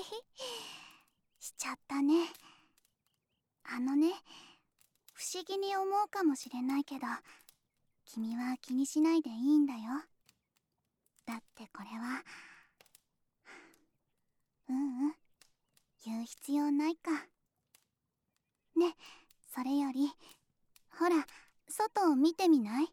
しちゃったね。不思議に思うかもしれないけど、君は気にしないでいいんだよ。だってこれは、言う必要ないか。ね、それより、ほら、外を見てみない？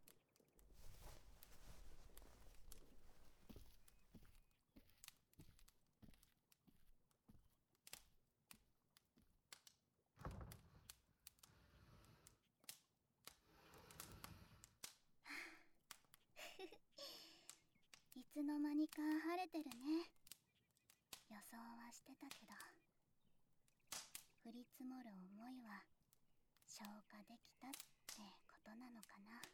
いつの間にか晴れてるね。予想はしてたけど、降り積もる思いは消化できたってことなのかな。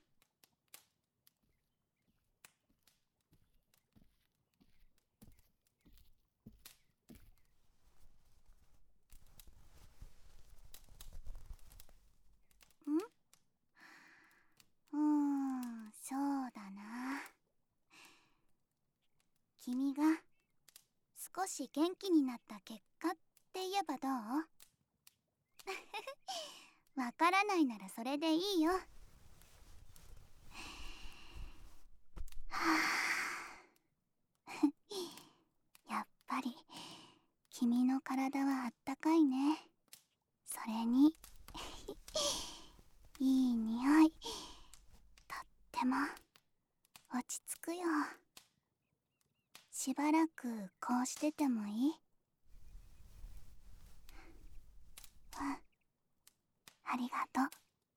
そうだな。君が少し元気になった結果って言えばどう？わからないならそれでいいよ。やっぱり君の体はあったかいね。それにいい匂い。とっても落ち着くよ。しばらくこうしててもいい？ありがとう。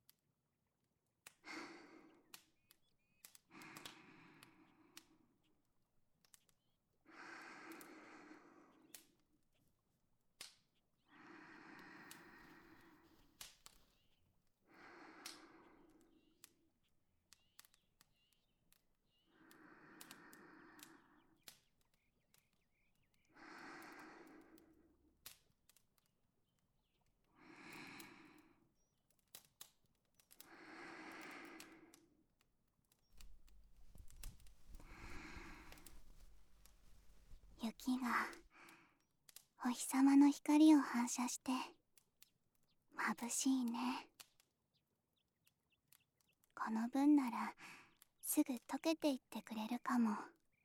雪がお日様の光を反射して眩しいね。この分ならすぐ溶けていってくれるかも。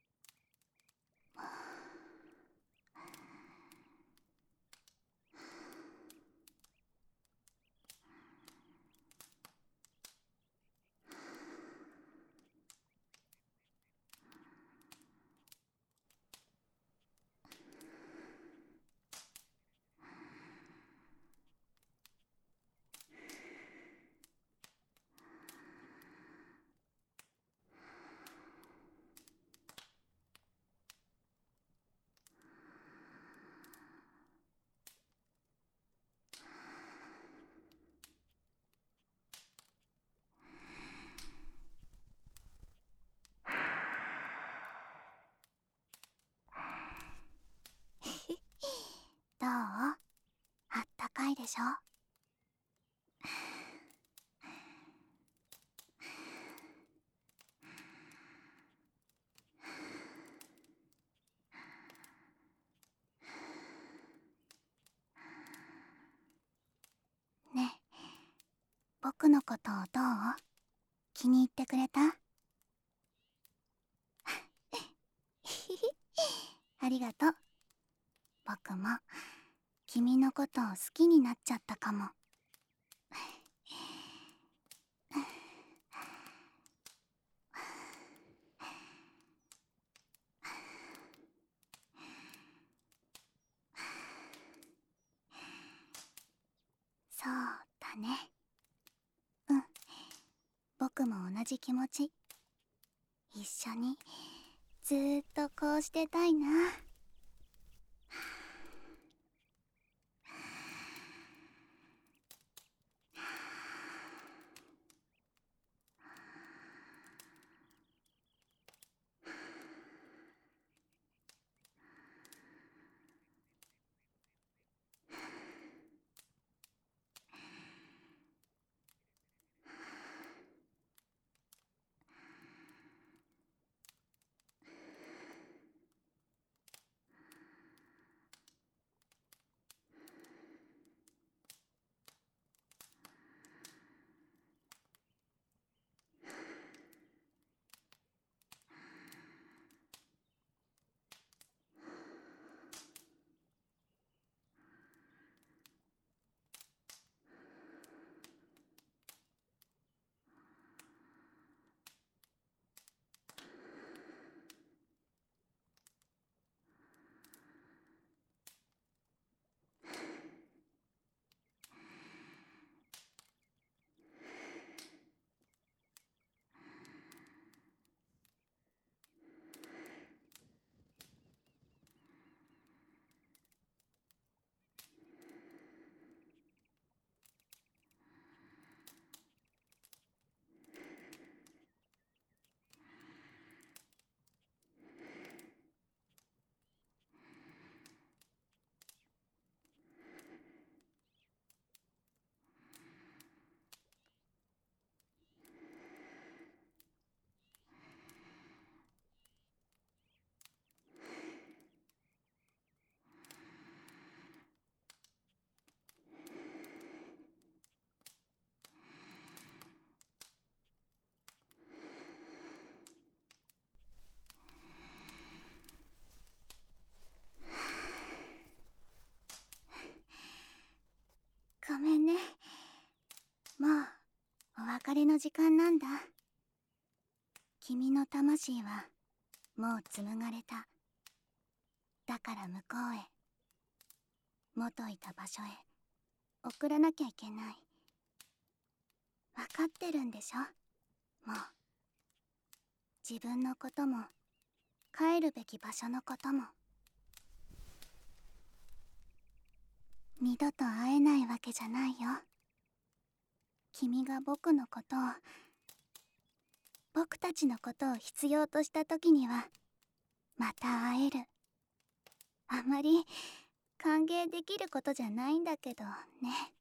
どう？あったかいでしょ？ねえ、僕のことをどう？気に入ってくれた？ありがとう。僕も君のことを好きになっちゃったかも。そうだね。僕も同じ気持ち。一緒にずーっとこうしてたいな。 の時間なんだ。君の魂はもう紡がれた。だから向こうへ、元いた場所へ送らなきゃいけない。分かってるんでしょ、もう。自分のことも帰るべき場所のことも。二度と会えないわけじゃないよ。君が僕のことを、僕たちのことを必要とした時にはまた会える。あまり歓迎できることじゃないんだけどね。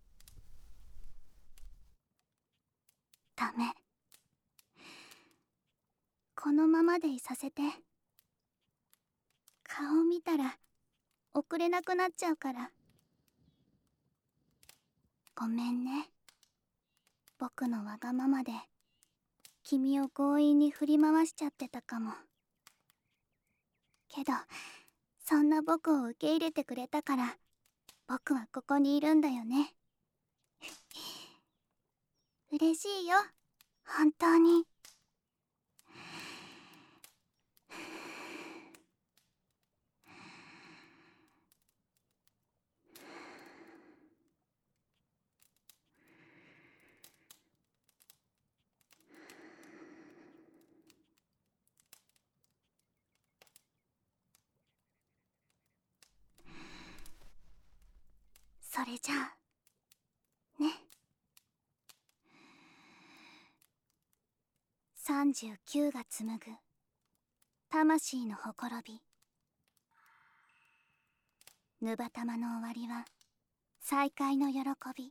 ダメ。このままでいさせて。顔見たら送れなくなっちゃうから。ごめんね。僕のわがままで君を強引に振り回しちゃってたかも。けどそんな僕を受け入れてくれたから僕はここにいるんだよね。嬉しいよ、本当に。それじゃあね。39が紡ぐ魂のほころび。ぬばたまの終わりは再会の喜び。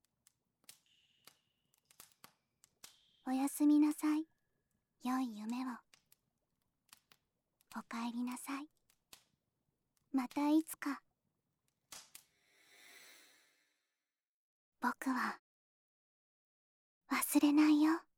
おやすみなさい、良い夢を。おかえりなさい、またいつか。僕は忘れないよ。